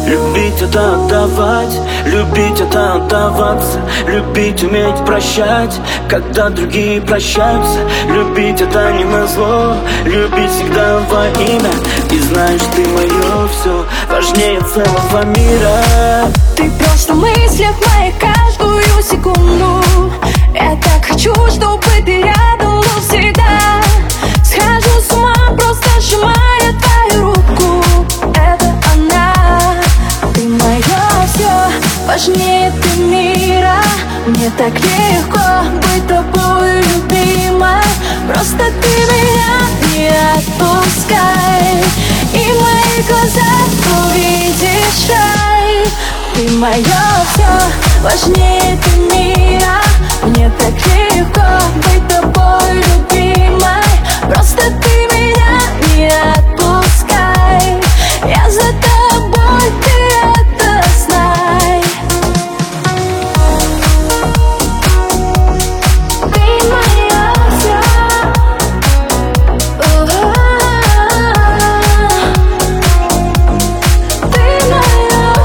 Любить это отдавать, любить это отдаваться, любить уметь прощать, когда другие прощаются. Любить это не назло, любить всегда во имя. И знаешь, ты мое все, важнее целого мира. Ты просто в мыслях моих каждую секунду. Я так хочу, чтобы ты рядом был всегда. Схожу с ума, просто сжимая твою руку. Это она, ты мое все, важнее ты мира. Мне так легко быть тобой, любимой. Просто ты меня не отпускай, и в моих глазах увидишь рай. Ты мое все, важнее ты мира. Мне так легко быть тобой, любимой. Просто ты меня не отпускай. Я за тобой, ты это знай. Ты мое все. Ты мое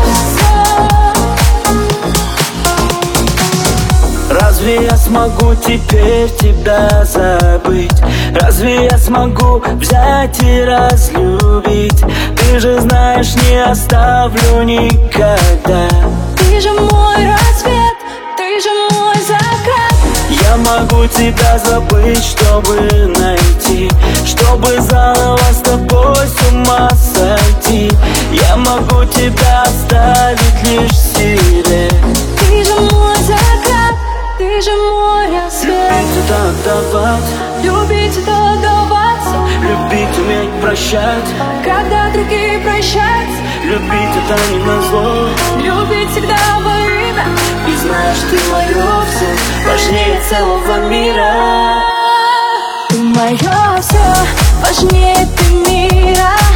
все. Разве я смогу теперь тебя забыть? Разве я смогу взять и разлюбить? Ты же знаешь, не оставлю никогда. Ты же мой рассвет, ты же мой закат. Я могу тебя забыть, чтобы найти, чтобы заново с тобой с ума сойти. Я могу тебя оставить лишь себе. Ты же мой закат, ты же мой рассвет. Любить это отдавать, Любить это отдаваться, любить уметь прощать, когда другие прощаются. любить это не назло. Любить всегда во имя. И знаешь, ты мое все, важнее целого мира. Ты мое все, важнее ты мира.